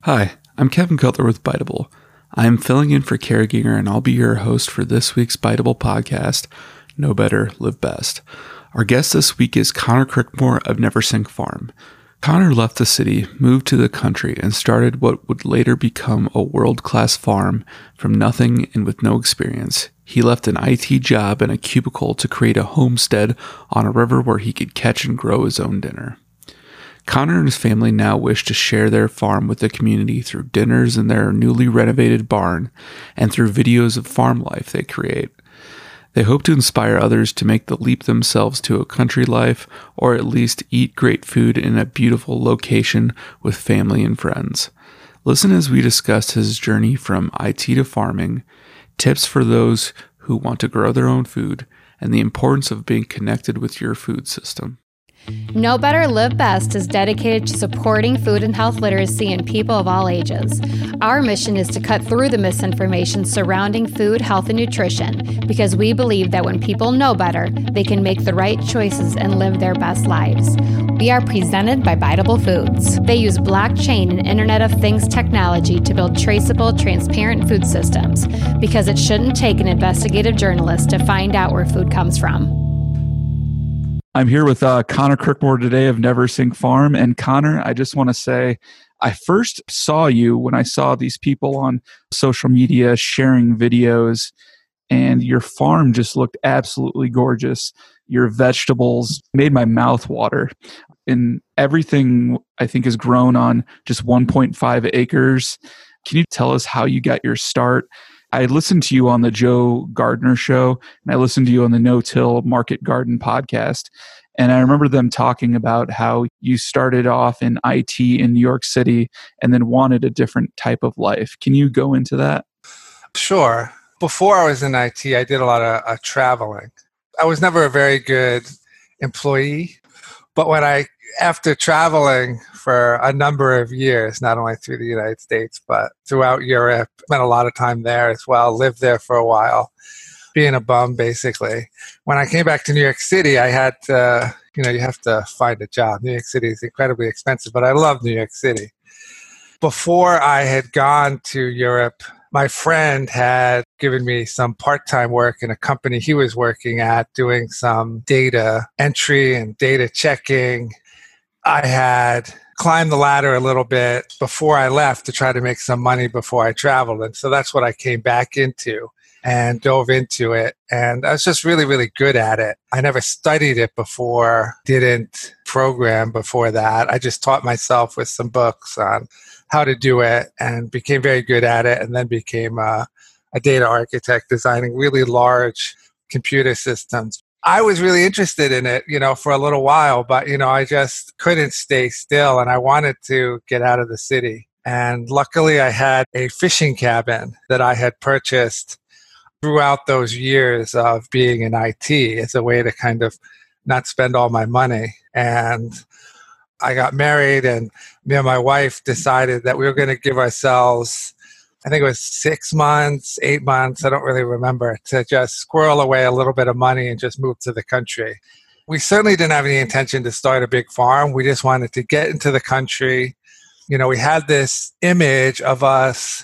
Hi, I'm Kevin Cutler with Biteable. I am filling in for Kara Ginger, and I'll be your host for this week's Biteable podcast, Know Better, Live Best. Our guest this week is Connor Crickmore of Neversink Farm. Connor left the city, moved to the country, and started what would later become a world-class farm from nothing and with no experience. He left an IT job and a cubicle to create a homestead on a river where he could catch and grow his own dinner. Connor and his family now wish to share their farm with the community through dinners in their newly renovated barn and through videos of farm life they create. They hope to inspire others to make the leap themselves to a country life, or at least eat great food in a beautiful location with family and friends. Listen as we discuss his journey from IT to farming, tips for those who want to grow their own food, and the importance of being connected with your food system. Know Better, Live Best is dedicated to supporting food and health literacy in people of all ages. Our mission is to cut through the misinformation surrounding food, health, and nutrition because we believe that when people know better, they can make the right choices and live their best lives. We are presented by Biteable Foods. They use blockchain and Internet of Things technology to build traceable, transparent food systems because it shouldn't take an investigative journalist to find out where food comes from. I'm here with Connor Crickmore today of Neversink Farm. And Connor, I just want to say, I first saw you when I saw these people on social media sharing videos, and your farm just looked absolutely gorgeous. Your vegetables made my mouth water. And everything, I think, is grown on just 1.5 acres. Can you tell us how you got your start? I listened to you on the Joe Gardner show, and I listened to you on the No-Till Market Garden podcast. And I remember them talking about how you started off in IT in New York City and then wanted a different type of life. Can you go into that? Sure. Before I was in IT, I did a lot of traveling. I was never a very good employee, but after traveling for a number of years, not only through the United States, but throughout Europe, spent a lot of time there as well, lived there for a while, being a bum, basically. When I came back to New York City, I had to, you have to find a job. New York City is incredibly expensive, but I love New York City. Before I had gone to Europe, my friend had given me some part-time work in a company he was working at, doing some data entry and data checking. I had climbed the ladder a little bit before I left to try to make some money before I traveled. And so that's what I came back into and dove into it. And I was just really, really good at it. I never studied it before, didn't program before that. I just taught myself with some books on how to do it and became very good at it, and then became a data architect designing really large computer systems. I was really interested in it, for a little while, but, I just couldn't stay still, and I wanted to get out of the city. And luckily I had a fishing cabin that I had purchased throughout those years of being in IT as a way to kind of not spend all my money. And I got married, and me and my wife decided that we were going to give ourselves, I think it was 6 months, 8 months, I don't really remember, to just squirrel away a little bit of money and just move to the country. We certainly didn't have any intention to start a big farm. We just wanted to get into the country. We had this image of us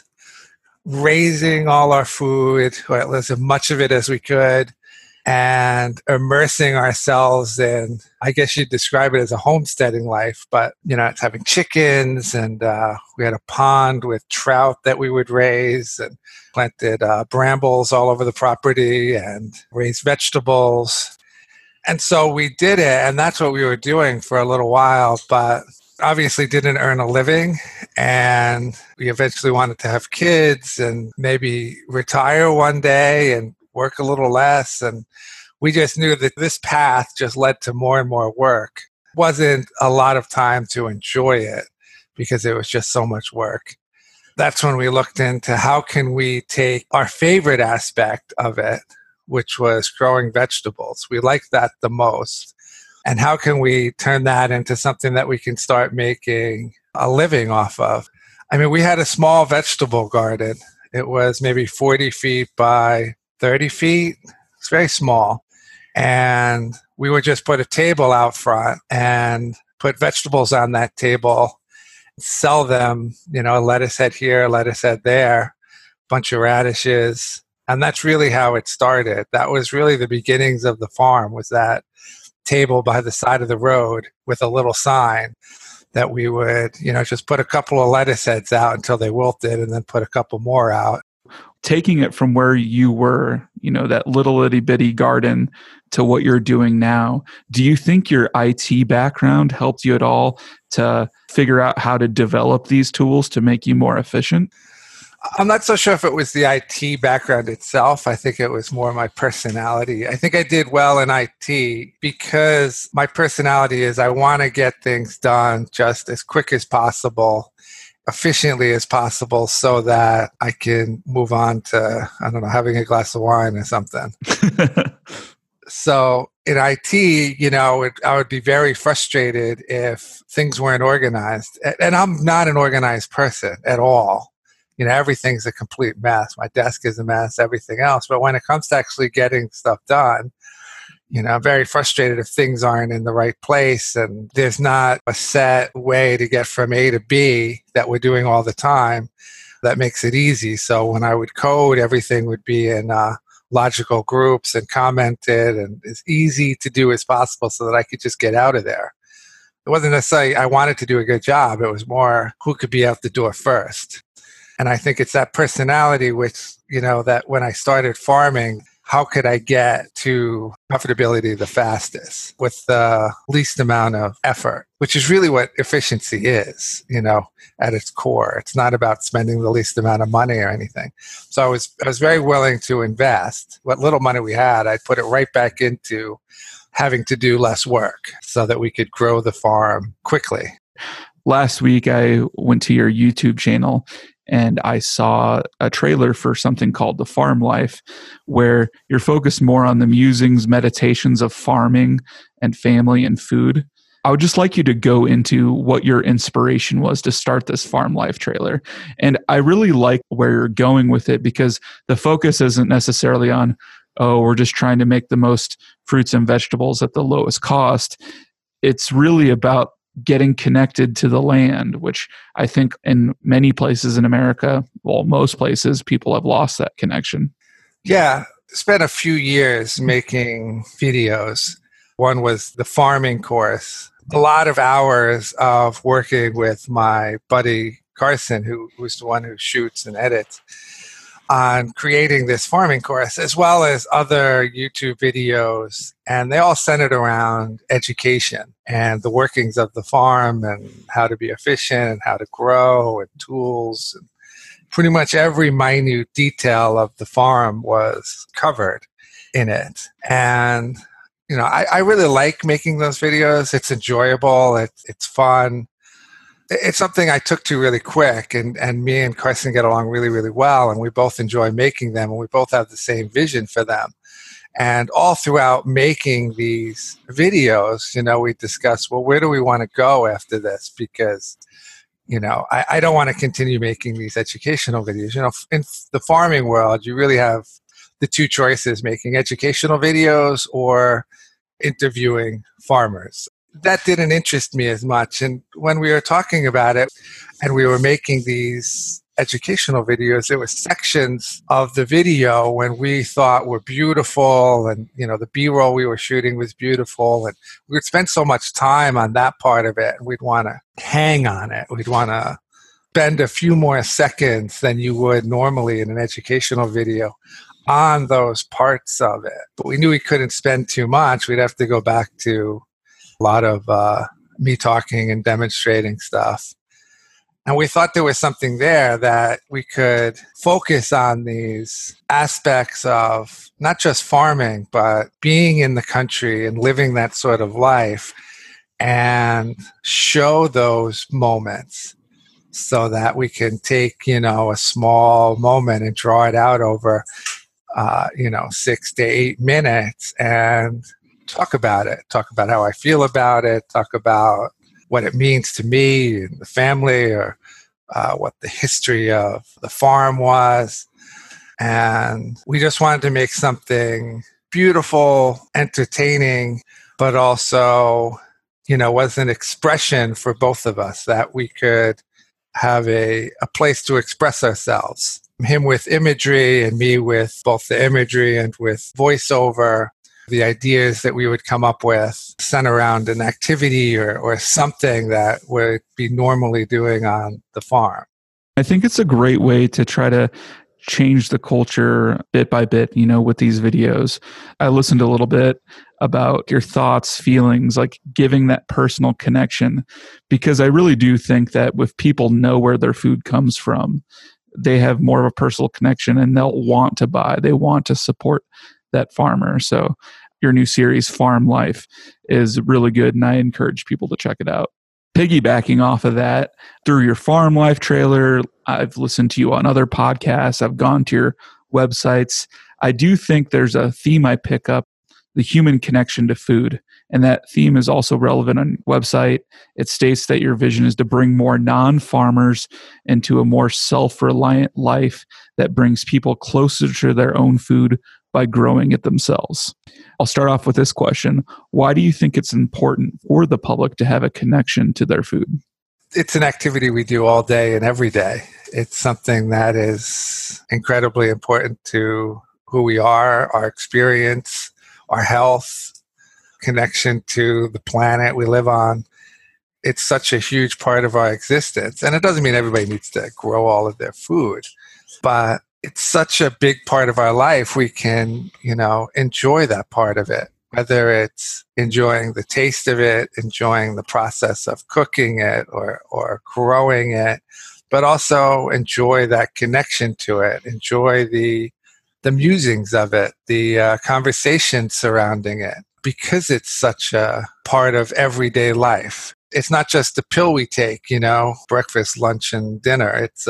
raising all our food, or at least as much of it as we could, and immersing ourselves in, I guess you'd describe it as a homesteading life, but, it's having chickens, and we had a pond with trout that we would raise, and planted brambles all over the property and raised vegetables. And so we did it, and that's what we were doing for a little while, but obviously didn't earn a living, and we eventually wanted to have kids and maybe retire one day and work a little less. And we just knew that this path just led to more and more work. Wasn't a lot of time to enjoy it because it was just so much work. That's when we looked into how can we take our favorite aspect of it, which was growing vegetables. We liked that the most. And how can we turn that into something that we can start making a living off of? I mean, we had a small vegetable garden. It was maybe 40 feet by 30 feet. It's very small. And we would just put a table out front and put vegetables on that table sell them, a lettuce head here, a lettuce head there, bunch of radishes. And that's really how it started. That was really the beginnings of the farm, was that table by the side of the road with a little sign that we would, just put a couple of lettuce heads out until they wilted and then put a couple more out. Taking it from where you were, that little itty bitty garden to what you're doing now, do you think your IT background helped you at all to figure out how to develop these tools to make you more efficient? I'm not so sure if it was the IT background itself. I think it was more my personality. I think I did well in IT because my personality is I want to get things done just as quick as possible, efficiently as possible, so that I can move on to, having a glass of wine or something. So in IT, I would be very frustrated if things weren't organized. And I'm not an organized person at all. Everything's a complete mess. My desk is a mess, everything else. But when it comes to actually getting stuff done, I'm very frustrated if things aren't in the right place and there's not a set way to get from A to B that we're doing all the time that makes it easy. So when I would code, everything would be in logical groups and commented and as easy to do as possible so that I could just get out of there. It wasn't necessarily I wanted to do a good job. It was more who could be out the door first. And I think it's that personality which, that when I started farming, how could I get to profitability the fastest with the least amount of effort, which is really what efficiency is, at its core. It's not about spending the least amount of money or anything. So I was very willing to invest what little money we had. I'd put it right back into having to do less work so that we could grow the farm quickly. Last week, I went to your YouTube channel and I saw a trailer for something called The Farm Life, where you're focused more on the musings, meditations of farming and family and food. I would just like you to go into what your inspiration was to start this Farm Life trailer. And I really like where you're going with it because the focus isn't necessarily on, we're just trying to make the most fruits and vegetables at the lowest cost. It's really about getting connected to the land, which I think in many places in America, most places, people have lost that connection. Yeah, spent a few years making videos. One was the farming course. A lot of hours of working with my buddy Carson, who's the one who shoots and edits, on creating this farming course, as well as other YouTube videos. And they all centered around education and the workings of the farm and how to be efficient and how to grow and tools. And pretty much every minute detail of the farm was covered in it. And, I really like making those videos. It's enjoyable. It's fun. It's something I took to really quick, and me and Carson get along really, really well, and we both enjoy making them, and we both have the same vision for them. And all throughout making these videos, we discuss, well, where do we want to go after this? Because, I don't want to continue making these educational videos. In the farming world, you really have the two choices, making educational videos or interviewing farmers. That didn't interest me as much. And when we were talking about it and we were making these educational videos, there were sections of the video when we thought were beautiful and, the B-roll we were shooting was beautiful. And we would spend so much time on that part of it and we'd want to hang on it. We'd want to spend a few more seconds than you would normally in an educational video on those parts of it. But we knew we couldn't spend too much. We'd have to go back to a lot of me talking and demonstrating stuff. And we thought there was something there that we could focus on these aspects of not just farming, but being in the country and living that sort of life and show those moments so that we can take, a small moment and draw it out over, 6 to 8 minutes and talk about it, talk about how I feel about it, talk about what it means to me and the family, or what the history of the farm was. And we just wanted to make something beautiful, entertaining, but also was an expression for both of us, that we could have a place to express ourselves. Him with imagery and me with both the imagery and with voiceover. The ideas that we would come up with center around an activity or something that we'd be normally doing on the farm. I think it's a great way to try to change the culture bit by bit, with these videos. I listened a little bit about your thoughts, feelings, like giving that personal connection, because I really do think that if people know where their food comes from, they have more of a personal connection and they'll want to buy, they want to support that farmer. So your new series, Farm Life, is really good, and I encourage people to check it out. Piggybacking off of that, through your Farm Life trailer, I've listened to you on other podcasts, I've gone to your websites. I do think there's a theme I pick up, the human connection to food. And that theme is also relevant on your website. It states that your vision is to bring more non-farmers into a more self-reliant life that brings people closer to their own food by growing it themselves. I'll start off with this question. Why do you think it's important for the public to have a connection to their food? It's an activity we do all day and every day. It's something that is incredibly important to who we are, our experience, our health, connection to the planet we live on. It's such a huge part of our existence. And it doesn't mean everybody needs to grow all of their food, but it's such a big part of our life. We can, enjoy that part of it, whether it's enjoying the taste of it, enjoying the process of cooking it or growing it, but also enjoy that connection to it, enjoy the musings of it, the conversation surrounding it, because it's such a part of everyday life. It's not just a pill we take, breakfast, lunch, and dinner. It's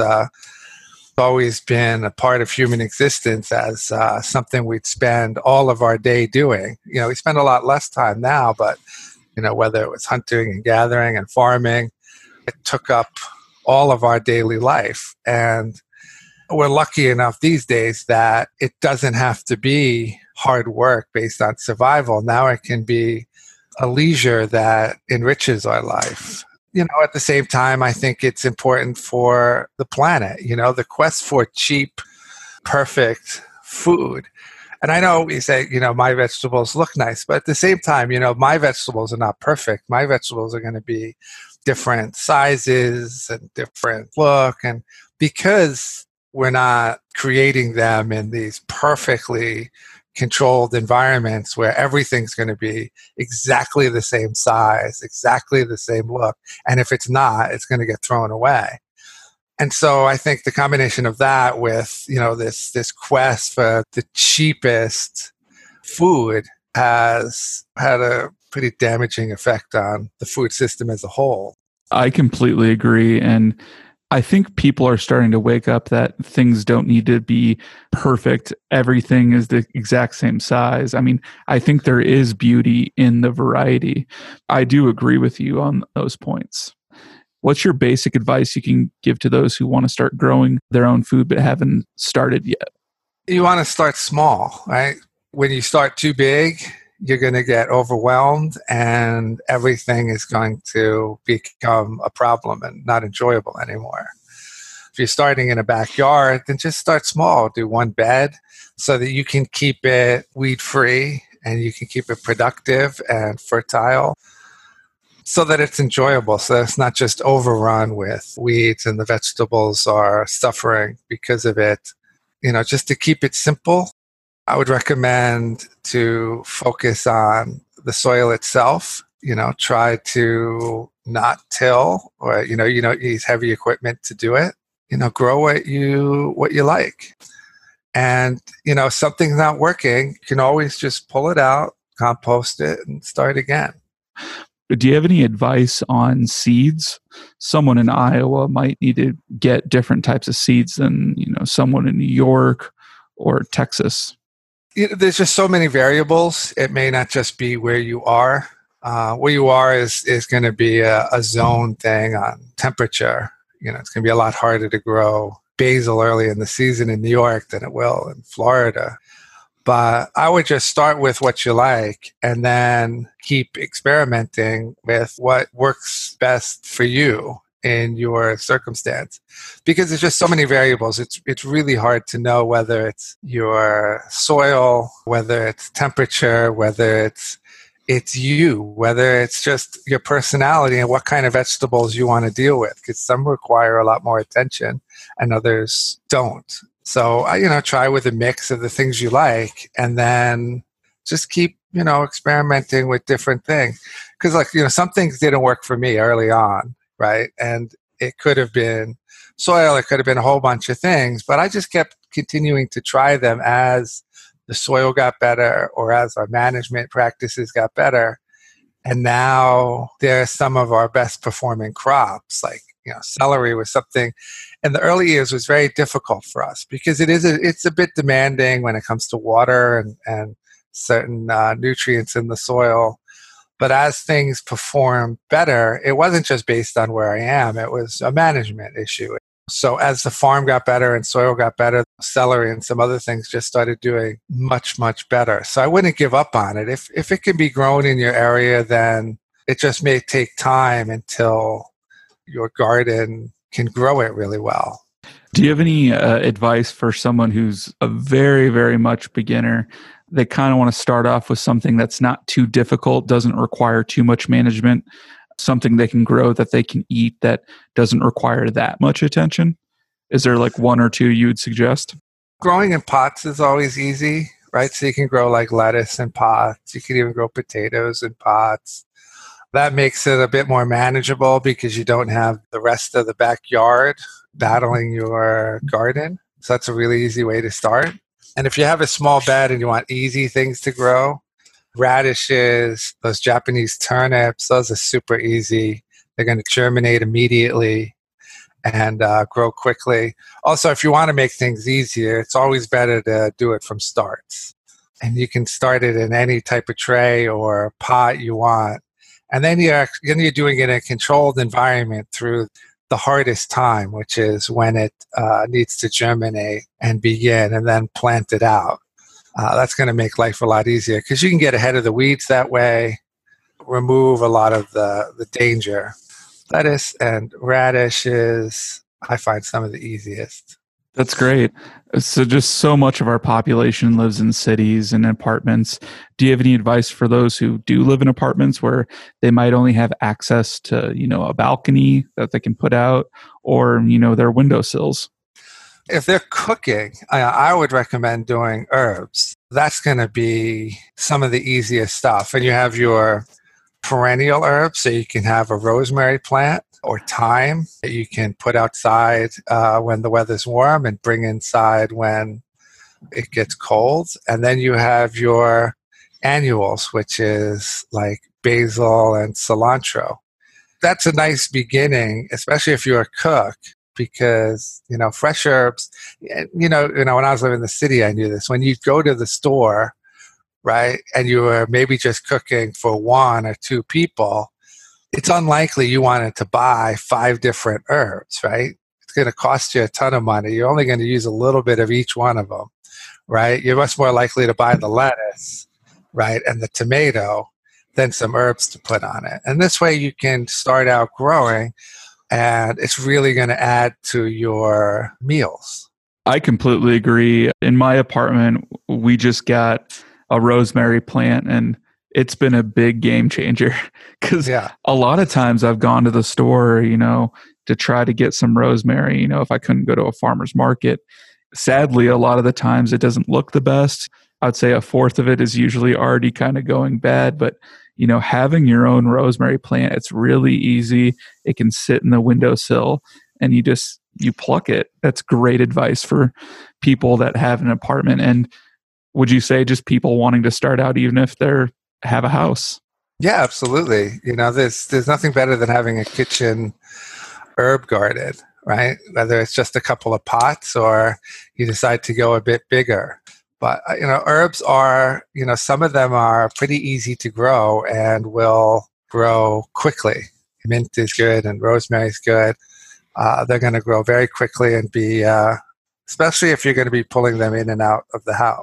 always been a part of human existence as something we'd spend all of our day doing. We spend a lot less time now, but, whether it was hunting and gathering and farming, it took up all of our daily life. And we're lucky enough these days that it doesn't have to be hard work based on survival. Now it can be a leisure that enriches our life. At the same time, I think it's important for the planet, the quest for cheap, perfect food. And I know we say, my vegetables look nice, but at the same time, my vegetables are not perfect. My vegetables are going to be different sizes and different look. And because we're not creating them in these perfectly controlled environments where everything's going to be exactly the same size, exactly the same look. And if it's not, it's going to get thrown away. And so I think the combination of that with, this quest for the cheapest food has had a pretty damaging effect on the food system as a whole. I completely agree. And I think people are starting to wake up that things don't need to be perfect. Everything is the exact same size. I mean, I think there is beauty in the variety. I do agree with you on those points. What's your basic advice you can give to those who want to start growing their own food but haven't started yet? You want to start small, right? When you start too big, you're going to get overwhelmed and everything is going to become a problem and not enjoyable anymore. If you're starting in a backyard, then just start small. Do one bed so that you can keep it weed-free and you can keep it productive and fertile so that it's enjoyable, so that it's not just overrun with weeds and the vegetables are suffering because of it. Just to keep it simple, I would recommend to focus on the soil itself. Try to not till or, use heavy equipment to do it. Grow what you like. And, if something's not working, you can always just pull it out, compost it, and start again. Do you have any advice on seeds? Someone in Iowa might need to get different types of seeds than, someone in New York or Texas. There's just so many variables. It may not just be where you are. Where you are is going to be a zone thing on temperature. It's going to be a lot harder to grow basil early in the season in New York than it will in Florida. But I would just start with what you like and then keep experimenting with what works best for you in your circumstance. Because there's just so many variables. It's really hard to know whether it's your soil, whether it's temperature, whether it's you, whether it's just your personality and what kind of vegetables you want to deal with. Because some require a lot more attention and others don't. So, try with a mix of the things you like and then just keep, experimenting with different things. Because, some things didn't work for me early on, right? And it could have been soil, it could have been a whole bunch of things, but I just kept continuing to try them as the soil got better or as our management practices got better. And now they're some of our best performing crops. Like, celery was something in the early years was very difficult for us because it's a bit demanding when it comes to water and certain nutrients in the soil. But as things perform better, it wasn't just based on where I am. It was a management issue. So as the farm got better and soil got better, celery and some other things just started doing much, much better. So I wouldn't give up on it. If it can be grown in your area, then it just may take time until your garden can grow it really well. Do you have any advice for someone who's a very, very much beginner? They kind of want to start off with something that's not too difficult, doesn't require too much management, something they can grow that they can eat that doesn't require that much attention. Is there like one or two you would suggest? Growing in pots is always easy, right? So you can grow like lettuce in pots. You can even grow potatoes in pots. That makes it a bit more manageable because you don't have the rest of the backyard battling your garden. So that's a really easy way to start. And if you have a small bed and you want easy things to grow, radishes, those Japanese turnips, those are super easy. They're going to germinate immediately and grow quickly. Also, if you want to make things easier, it's always better to do it from starts. And you can start it in any type of tray or pot you want. And then you're doing it in a controlled environment through the hardest time, which is when it needs to germinate and begin and then plant it out. That's going to make life a lot easier because you can get ahead of the weeds that way, remove a lot of the danger. Lettuce and radishes, I find some of the easiest. That's great. So just so much of our population lives in cities and apartments. Do you have any advice for those who do live in apartments where they might only have access to, a balcony that they can put out or, their windowsills? If they're cooking, I would recommend doing herbs. That's going to be some of the easiest stuff. And you have your perennial herbs, so you can have a rosemary plant or thyme that you can put outside when the weather's warm and bring inside when it gets cold. And then you have your annuals, which is like basil and cilantro. That's a nice beginning, especially if you're a cook, because, fresh herbs, when I was living in the city, I knew this. When you go to the store, right, and you were maybe just cooking for one or two people, it's unlikely you wanted to buy 5 different herbs, right? It's going to cost you a ton of money. You're only going to use a little bit of each one of them, right? You're much more likely to buy the lettuce, right, and the tomato than some herbs to put on it. And this way you can start out growing, and it's really going to add to your meals. I completely agree. In my apartment, we just got a rosemary plant, and it's been a big game changer because a lot of times I've gone to the store, to try to get some rosemary, if I couldn't go to a farmer's market. Sadly, a lot of the times it doesn't look the best. I'd say a fourth of it is usually already kind of going bad, but having your own rosemary plant, it's really easy. It can sit in the windowsill and you pluck it. That's great advice for people that have an apartment. And would you say just people wanting to start out, even if they're have a house? Yeah, absolutely. There's nothing better than having a kitchen herb garden, right? Whether it's just a couple of pots or you decide to go a bit bigger. But, herbs are, some of them are pretty easy to grow and will grow quickly. Mint is good and rosemary is good. They're going to grow very quickly and be, especially if you're going to be pulling them in and out of the house.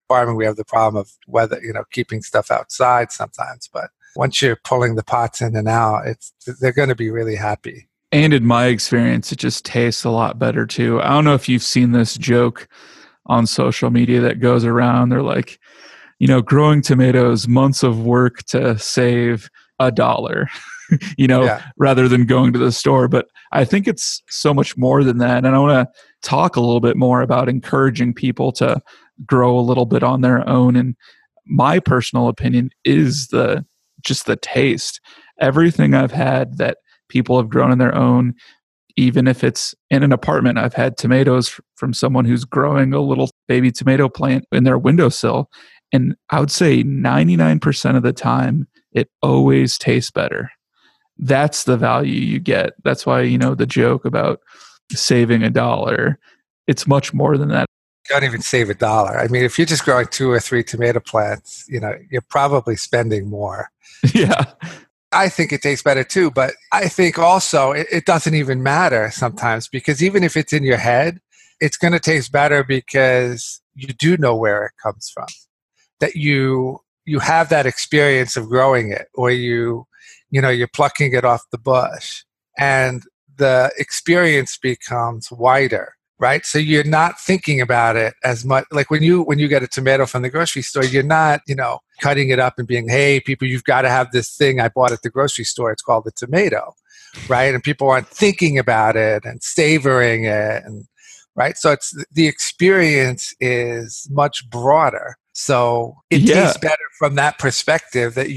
farming, we have the problem of weather, keeping stuff outside sometimes. But once you're pulling the pots in and out, they're going to be really happy. And in my experience, it just tastes a lot better too. I don't know if you've seen this joke on social media that goes around. They're like, growing tomatoes, months of work to save $1, rather than going to the store. But I think it's so much more than that. And I want to talk a little bit more about encouraging people to grow a little bit on their own. And my personal opinion is just the taste. Everything I've had that people have grown on their own, even if it's in an apartment, I've had tomatoes from someone who's growing a little baby tomato plant in their windowsill. And I would say 99% of the time, it always tastes better. That's the value you get. That's why, the joke about saving $1, it's much more than that. You don't even save $1. I mean, if you're just growing 2 or 3 tomato plants, you're probably spending more. Yeah. I think it tastes better too, but I think also it doesn't even matter sometimes, because even if it's in your head, it's going to taste better because you do know where it comes from. That you have that experience of growing it, or you're plucking it off the bush, and the experience becomes wider, right? So you're not thinking about it as much. Like when you get a tomato from the grocery store, you're not, cutting it up and being, hey, people, you've got to have this thing I bought at the grocery store. It's called the tomato, right? And people aren't thinking about it and savoring it, and right. So the experience is much broader. So it tastes better from that perspective, that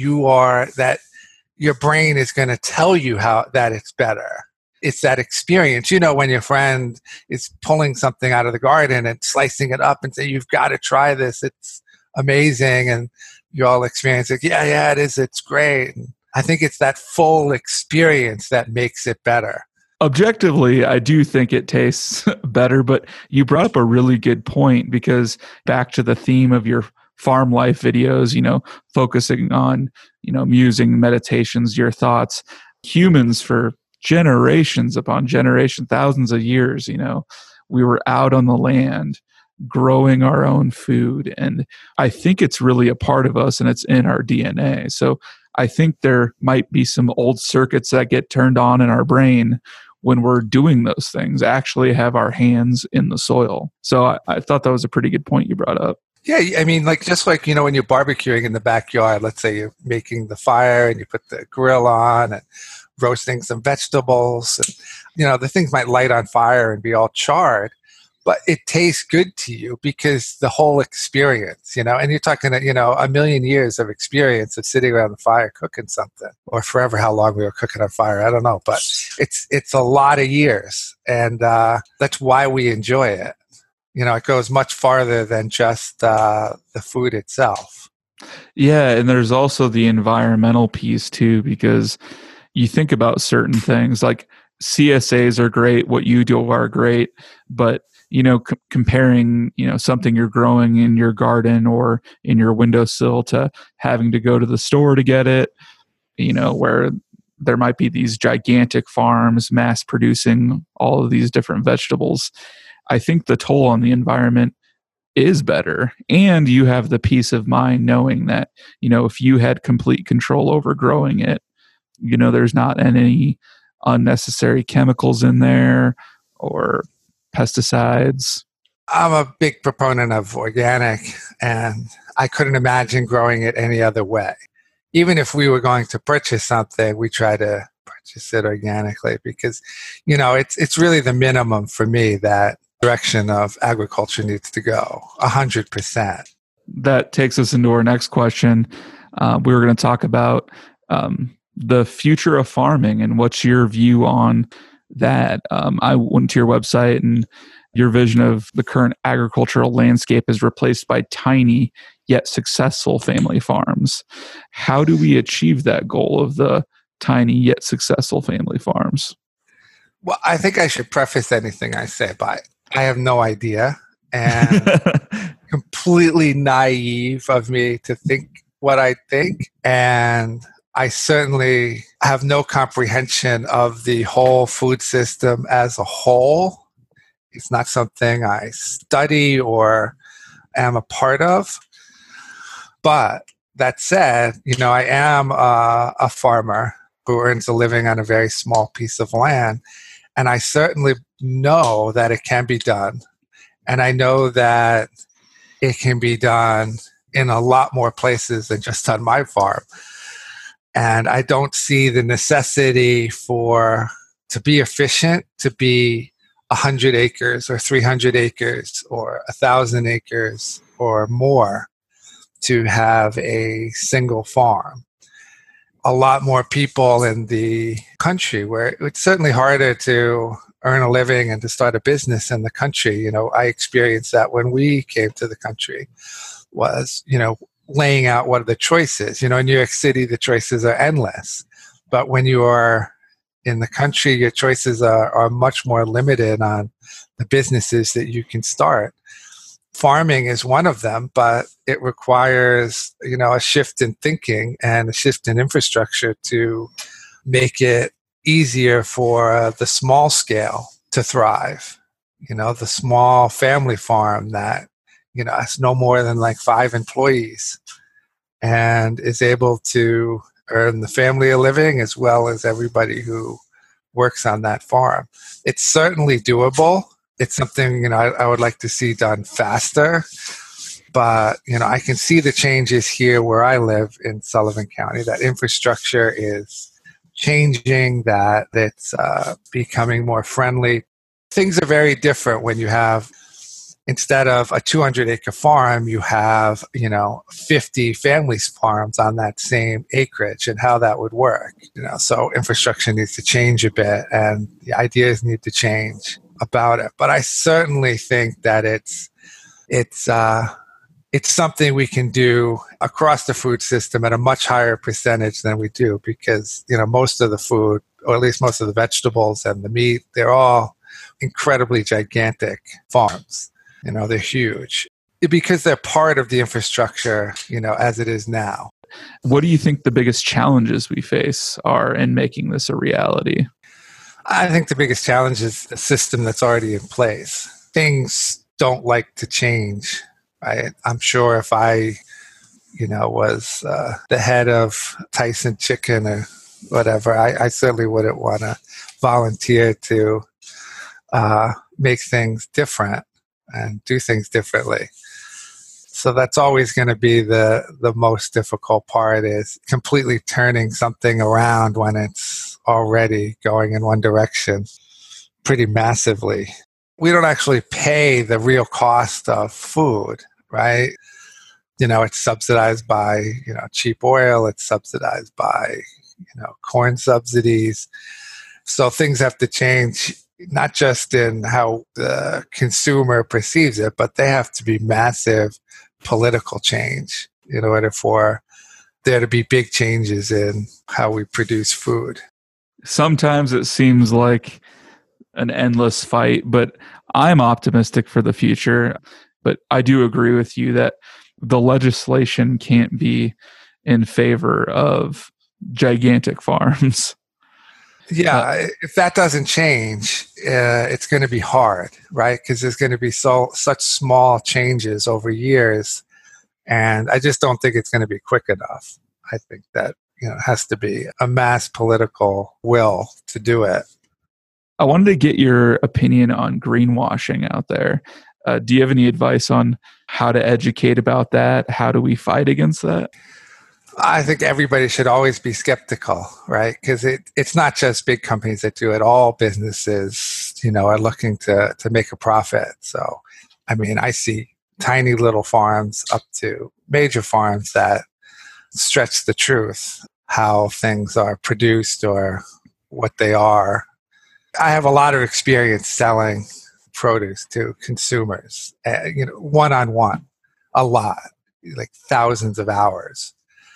your brain is going to tell you that it's better. It's that experience. When your friend is pulling something out of the garden and slicing it up and say, you've got to try this. It's amazing. And you all experience it. Yeah, it is. It's great. And I think it's that full experience that makes it better. Objectively, I do think it tastes better, but you brought up a really good point, because back to the theme of your farm life videos, focusing on, musing, meditations, your thoughts, humans for generations upon generation, thousands of years, we were out on the land growing our own food. And I think it's really a part of us, and it's in our DNA. So I think there might be some old circuits that get turned on in our brain when we're doing those things, actually have our hands in the soil. So I thought that was a pretty good point you brought up. Yeah, I mean, just like, when you're barbecuing in the backyard, let's say you're making the fire and you put the grill on and roasting some vegetables, and, the things might light on fire and be all charred, but it tastes good to you because the whole experience, and you're talking, a million years of experience of sitting around the fire cooking something, or forever how long we were cooking on fire, I don't know, but it's a lot of years, and that's why we enjoy it. It goes much farther than just the food itself. Yeah, and there's also the environmental piece too, because you think about certain things like CSAs are great, what you do are great, but comparing, something you're growing in your garden or in your windowsill to having to go to the store to get it, where there might be these gigantic farms mass producing all of these different vegetables. I think the toll on the environment is better. And you have the peace of mind knowing that, if you had complete control over growing it, there's not any unnecessary chemicals in there or pesticides. I'm a big proponent of organic, and I couldn't imagine growing it any other way. Even if we were going to purchase something, we try to purchase it organically because, it's really the minimum for me. That direction of agriculture needs to go 100%. That takes us into our next question. We were going to talk about the future of farming and what's your view on that. I went to your website, and your vision of the current agricultural landscape is replaced by tiny yet successful family farms. How do we achieve that goal of the tiny yet successful family farms? Well, I think I should preface anything I say by I have no idea, and completely naive of me to think what I think. And I certainly have no comprehension of the whole food system as a whole. It's not something I study or am a part of. But that said, I am a farmer who earns a living on a very small piece of land. And I certainly know that it can be done. And I know that it can be done in a lot more places than just on my farm. And I don't see the necessity to be efficient, to be 100 acres or 300 acres or 1,000 acres or more to have a single farm. A lot more people in the country where it's certainly harder to earn a living and to start a business in the country. I experienced that when we came to the country was, laying out what are the choices. In New York City, the choices are endless. But when you are in the country, your choices are much more limited on the businesses that you can start. Farming is one of them, but it requires, a shift in thinking and a shift in infrastructure to make it easier for the small scale to thrive. The small family farm that, has no more than like 5 employees and is able to earn the family a living as well as everybody who works on that farm. It's certainly doable. It's something, I would like to see done faster. But, I can see the changes here where I live in Sullivan County, that infrastructure is changing, that it's becoming more friendly. Things are very different when you have, instead of a 200-acre farm, you have, 50 family farms on that same acreage and how that would work. So infrastructure needs to change a bit and the ideas need to change about it. But I certainly think that it's something we can do across the food system at a much higher percentage than we do because, most of the food, or at least most of the vegetables and the meat, they're all incredibly gigantic farms. They're huge because they're part of the infrastructure, as it is now. What do you think the biggest challenges we face are in making this a reality? I think the biggest challenge is the system that's already in place. Things don't like to change. I'm sure if I, was the head of Tyson Chicken or whatever, I certainly wouldn't want to volunteer to make things different and do things differently. So that's always going to be the most difficult part, is completely turning something around when it's already going in one direction pretty massively. We don't actually pay the real cost of food, right? It's subsidized by, cheap oil. It's subsidized by, corn subsidies. So things have to change, not just in how the consumer perceives it, but they have to be massive political change in order for there to be big changes in how we produce food. Sometimes it seems like an endless fight, but I'm optimistic for the future. But I do agree with you that the legislation can't be in favor of gigantic farms. Yeah, if that doesn't change, it's going to be hard, right? Because there's going to be such small changes over years, and I just don't think it's going to be quick enough. I think that it has to be a mass political will to do it. I wanted to get your opinion on greenwashing out there. Do you have any advice on how to educate about that? How do we fight against that? I think everybody should always be skeptical, right? Because it's not just big companies that do it. All businesses, are looking to make a profit. So, I see tiny little farms up to major farms that stretch the truth, how things are produced or what they are. I have a lot of experience selling produce to consumers, one-on-one, a lot, like thousands of hours.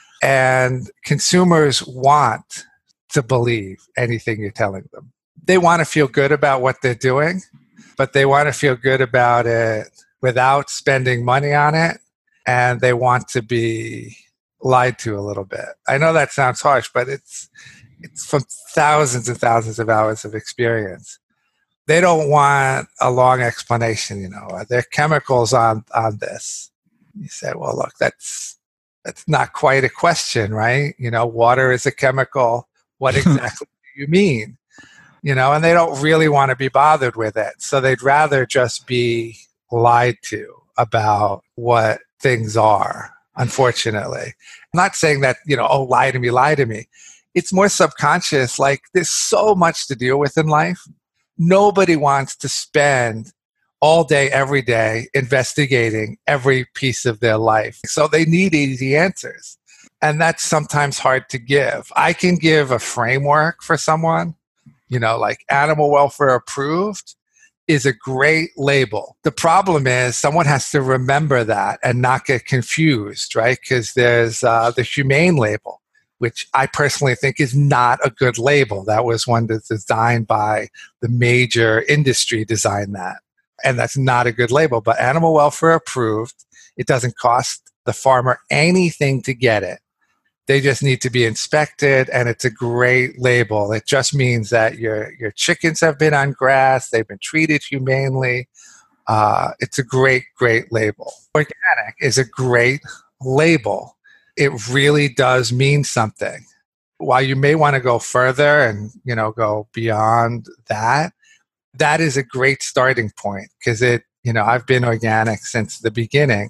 And consumers want to believe anything you're telling them. They want to feel good about what they're doing, but they want to feel good about it without spending money on it. And they want to be lied to a little bit. I know that sounds harsh, but it's from thousands and thousands of hours of experience. They don't want a long explanation, there are chemicals on this. You say, well, look, that's not quite a question, right? Water is a chemical. What exactly do you mean? And they don't really want to be bothered with it. So they'd rather just be lied to about what things are, unfortunately. I'm not saying that, oh, lie to me, lie to me. It's more subconscious. Like, there's so much to deal with in life. Nobody wants to spend all day, every day, investigating every piece of their life. So they need easy answers. And that's sometimes hard to give. I can give a framework for someone, like animal welfare approved is a great label. The problem is someone has to remember that and not get confused, right? Because there's the humane label, which I personally think is not a good label. That was one that's designed by the major industry designed that. And that's not a good label. But animal welfare approved, it doesn't cost the farmer anything to get it. They just need to be inspected, and it's a great label. It just means that your chickens have been on grass, they've been treated humanely. It's a great, great label. Organic is a great label. It really does mean something. While you may want to go further and go beyond that, that is a great starting point, because I've been organic since the beginning.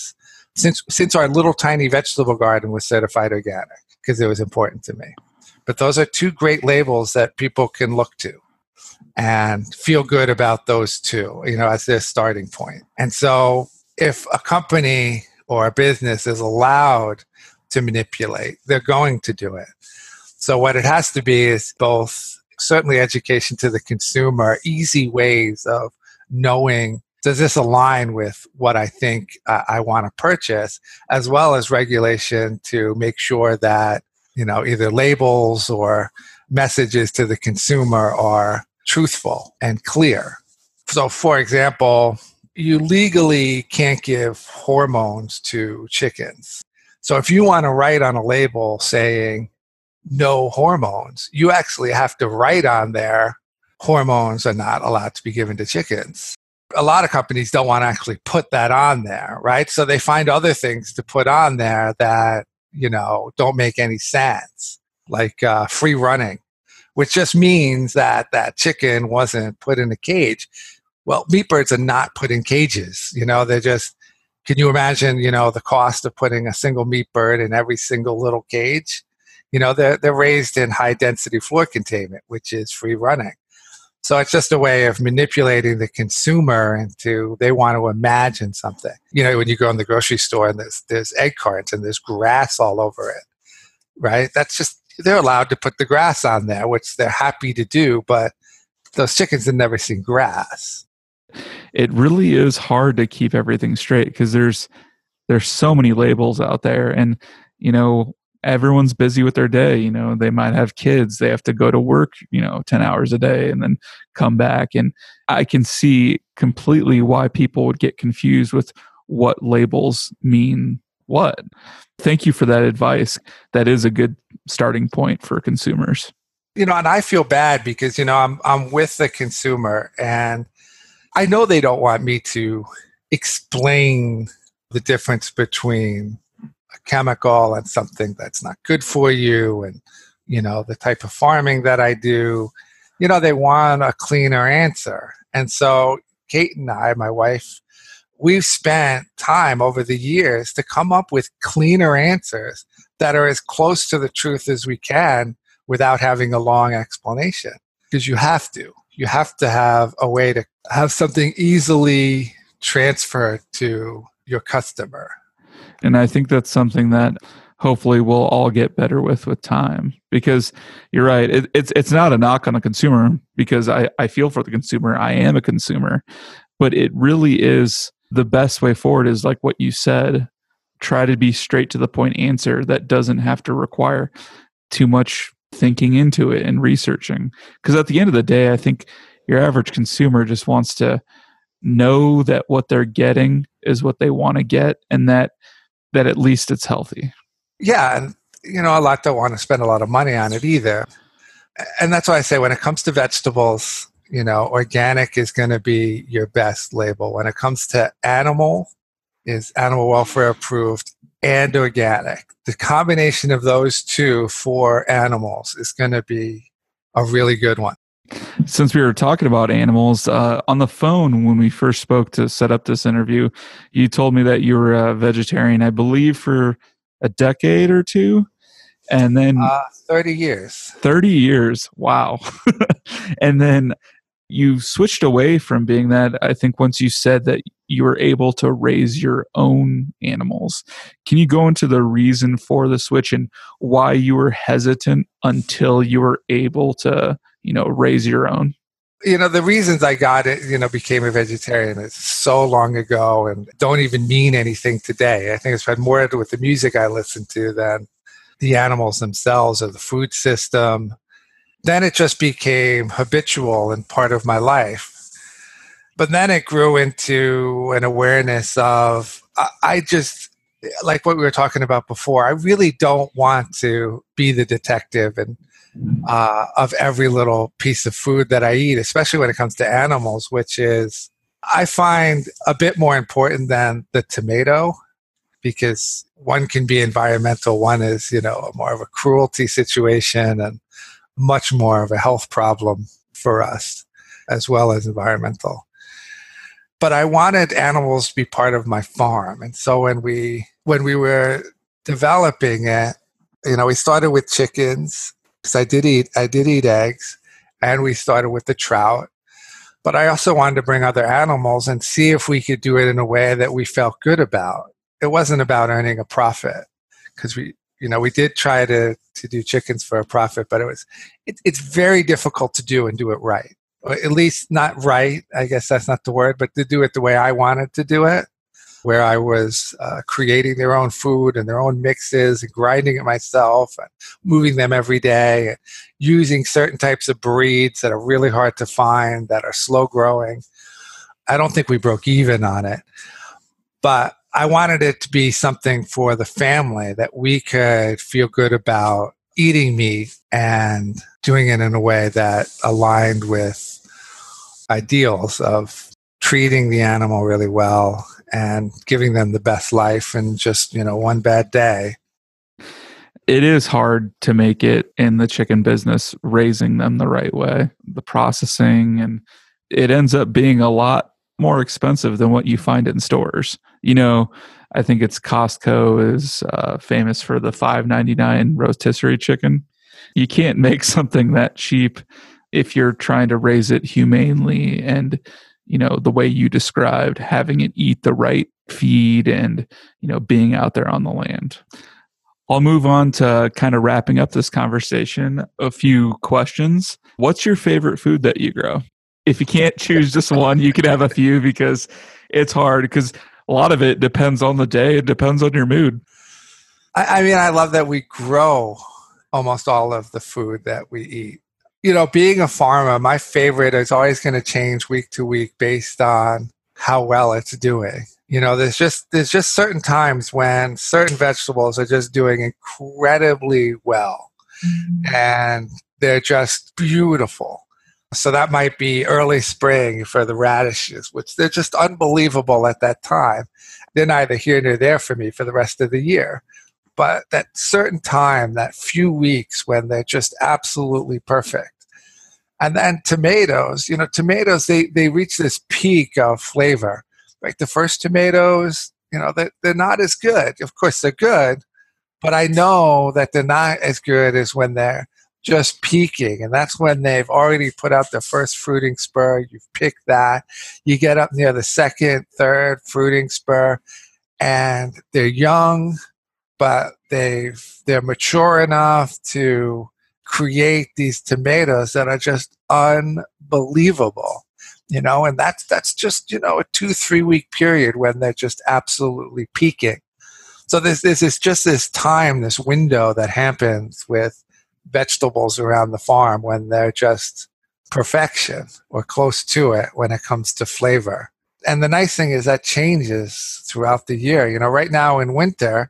Since our little tiny vegetable garden was certified organic, because it was important to me. But those are two great labels that people can look to and feel good about those two, as their starting point. And so if a company or a business is allowed to manipulate, they're going to do it. So what it has to be is both certainly education to the consumer, easy ways of knowing, does this align with what I think I want to purchase, as well as regulation to make sure that, either labels or messages to the consumer are truthful and clear. So, for example, you legally can't give hormones to chickens. So if you want to write on a label saying no hormones, you actually have to write on there, hormones are not allowed to be given to chickens. A lot of companies don't want to actually put that on there, right? So they find other things to put on there that, don't make any sense, like free running, which just means that that chicken wasn't put in a cage. Well, meat birds are not put in cages. They're just, can you imagine, the cost of putting a single meat bird in every single little cage? They're raised in high density floor containment, which is free running. So it's just a way of manipulating the consumer into, they want to imagine something. When you go in the grocery store and there's egg cartons and there's grass all over it, right? That's just, they're allowed to put the grass on there, which they're happy to do, but those chickens have never seen grass. It really is hard to keep everything straight because there's so many labels out there, and everyone's busy with their day. They might have kids, they have to go to work 10 hours a day and then come back, and I can see completely why people would get confused with what labels mean what. Thank you for that advice. That is a good starting point for consumers. And I feel bad because I'm with the consumer, and I know they don't want me to explain the difference between a chemical and something that's not good for you, and the type of farming that I do. They want a cleaner answer. And so Kate and I, my wife, we've spent time over the years to come up with cleaner answers that are as close to the truth as we can without having a long explanation. Because you have to have a way to have something easily transferred to your customer. And I think that's something that hopefully we'll all get better with time, because you're right. It's not a knock on the consumer, because I feel for the consumer. I am a consumer, but it really is the best way forward is like what you said, try to be straight to the point answer that doesn't have to require too much thinking into it and researching. Because at the end of the day, I think your average consumer just wants to know that what they're getting is what they want to get, and that at least it's healthy. Yeah. And, a lot don't want to spend a lot of money on it either. And that's why I say when it comes to vegetables, organic is going to be your best label. When it comes to animal is animal welfare approved and organic. The combination of those two for animals is going to be a really good one. Since we were talking about animals, on the phone when we first spoke to set up this interview, you told me that you were a vegetarian, I believe, for a decade or two. And then 30 years. 30 years. Wow. And then you switched away from being that, I think, once you said that you were able to raise your own animals. Can you go into the reason for the switch and why you were hesitant until you were able to, raise your own? The reasons I got it, became a vegetarian is so long ago and don't even mean anything today. I think it's had more to do with the music I listen to than the animals themselves or the food system. Then it just became habitual and part of my life. But then it grew into an awareness of, I just, like what we were talking about before, I really don't want to be the detective and of every little piece of food that I eat, especially when it comes to animals, which is, I find a bit more important than the tomato, because one can be environmental, one is, more of a cruelty situation and much more of a health problem for us, as well as environmental. But I wanted animals to be part of my farm. And so when we were developing it, we started with chickens, because I did eat eggs, and we started with the trout. But I also wanted to bring other animals and see if we could do it in a way that we felt good about. It wasn't about earning a profit, because we did try to do chickens for a profit, but it's very difficult to do and do it right. Or at least not right, I guess that's not the word, but to do it the way I wanted to do it, where I was creating their own food and their own mixes and grinding it myself and moving them every day and using certain types of breeds that are really hard to find, that are slow growing. I don't think we broke even on it, but I wanted it to be something for the family that we could feel good about eating meat and doing it in a way that aligned with ideals of treating the animal really well and giving them the best life in just, one bad day. It is hard to make it in the chicken business, raising them the right way, the processing, and it ends up being a lot more expensive than what you find in stores. I think it's Costco is famous for the $5.99 rotisserie chicken. You can't make something that cheap if you're trying to raise it humanely and, the way you described, having it eat the right feed and, being out there on the land. I'll move on to kind of wrapping up this conversation. A few questions. What's your favorite food that you grow? If you can't choose just one, you can have a few, because it's hard, because a lot of it depends on the day. It depends on your mood. I love that we grow almost all of the food that we eat. Being a farmer, my favorite is always going to change week to week based on how well it's doing. There's just certain times when certain vegetables are just doing incredibly well, and they're just beautiful. So that might be early spring for the radishes, which they're just unbelievable at that time. They're neither here nor there for me for the rest of the year. But that certain time, that few weeks when they're just absolutely perfect. And then tomatoes, they reach this peak of flavor. Like the first tomatoes, they're not as good. Of course, they're good, but I know that they're not as good as when they're just peaking. And that's when they've already put out the first fruiting spur. You've picked that. You get up near the second, third fruiting spur, and they're young, but they're mature enough to create these tomatoes that are just unbelievable, and that's just, a 2-3 week period when they're just absolutely peaking. So this is just this time, this window that happens with vegetables around the farm when they're just perfection or close to it when it comes to flavor. And the nice thing is that changes throughout the year. Right now in winter,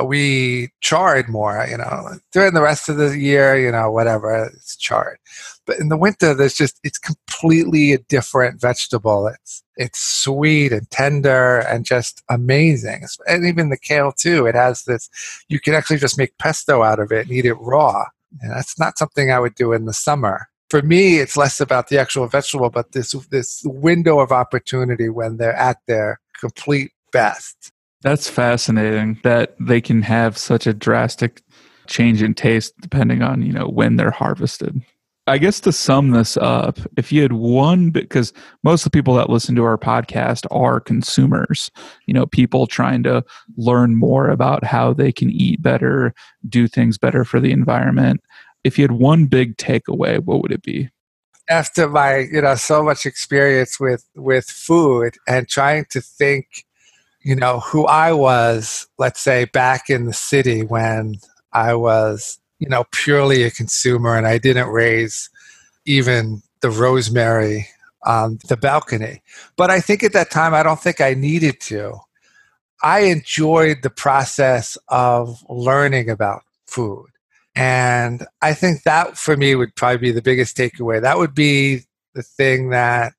we chard more, during the rest of the year, whatever, it's chard. But in the winter, it's completely a different vegetable. It's sweet and tender and just amazing. And even the kale too. It has this, you can actually just make pesto out of it and eat it raw. And that's not something I would do in the summer. For me, it's less about the actual vegetable, but this window of opportunity when they're at their complete best. That's fascinating that they can have such a drastic change in taste depending on, when they're harvested. I guess to sum this up, if you had one, because most of the people that listen to our podcast are consumers, people trying to learn more about how they can eat better, do things better for the environment. If you had one big takeaway, what would it be? After my, so much experience with food and trying to think, who I was, let's say back in the city when I was, purely a consumer and I didn't raise even the rosemary on the balcony. But I think at that time, I don't think I needed to. I enjoyed the process of learning about food. And I think that for me would probably be the biggest takeaway. That would be the thing that,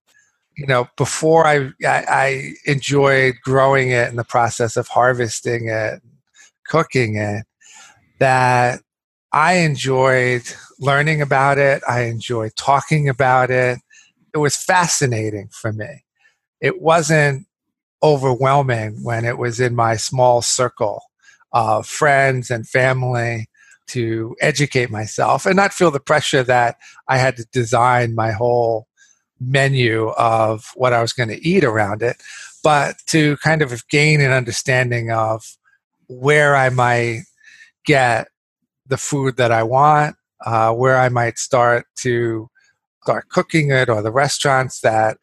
before I enjoyed growing it and the process of harvesting it, cooking it, that I enjoyed learning about it. I enjoyed talking about it. It was fascinating for me. It wasn't overwhelming when it was in my small circle of friends and family to educate myself and not feel the pressure that I had to design my whole menu of what I was going to eat around it, but to kind of gain an understanding of where I might get the food that I want, where I might start cooking it, or the restaurants that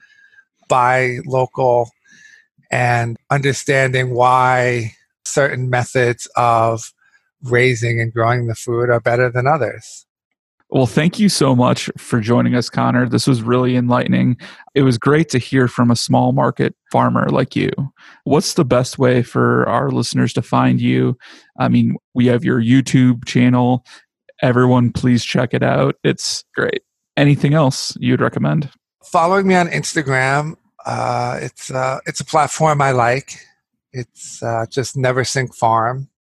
buy local, and understanding why certain methods of raising and growing the food are better than others. Well, thank you so much for joining us, Connor. This was really enlightening. It was great to hear from a small market farmer like you. What's the best way for our listeners to find you? I mean, we have your YouTube channel. Everyone, please check it out. It's great. Anything else you'd recommend? Following me on Instagram. It's a platform I like. It's just Neversink Farm.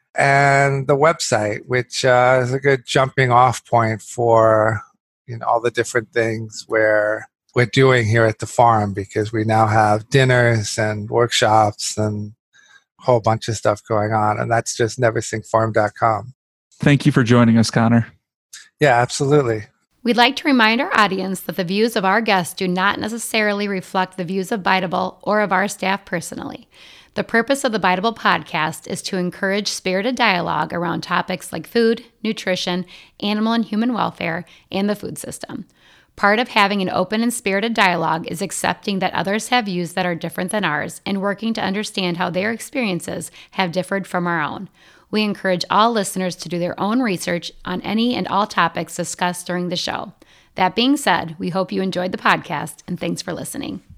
And the website, which is a good jumping off point for all the different things we're doing here at the farm, because we now have dinners and workshops and a whole bunch of stuff going on. And that's just neversinkfarm.com. Thank you for joining us, Connor. Yeah, absolutely. We'd like to remind our audience that the views of our guests do not necessarily reflect the views of Biteable or of our staff personally. The purpose of the Biteable podcast is to encourage spirited dialogue around topics like food, nutrition, animal and human welfare, and the food system. Part of having an open and spirited dialogue is accepting that others have views that are different than ours and working to understand how their experiences have differed from our own. We encourage all listeners to do their own research on any and all topics discussed during the show. That being said, we hope you enjoyed the podcast, and thanks for listening.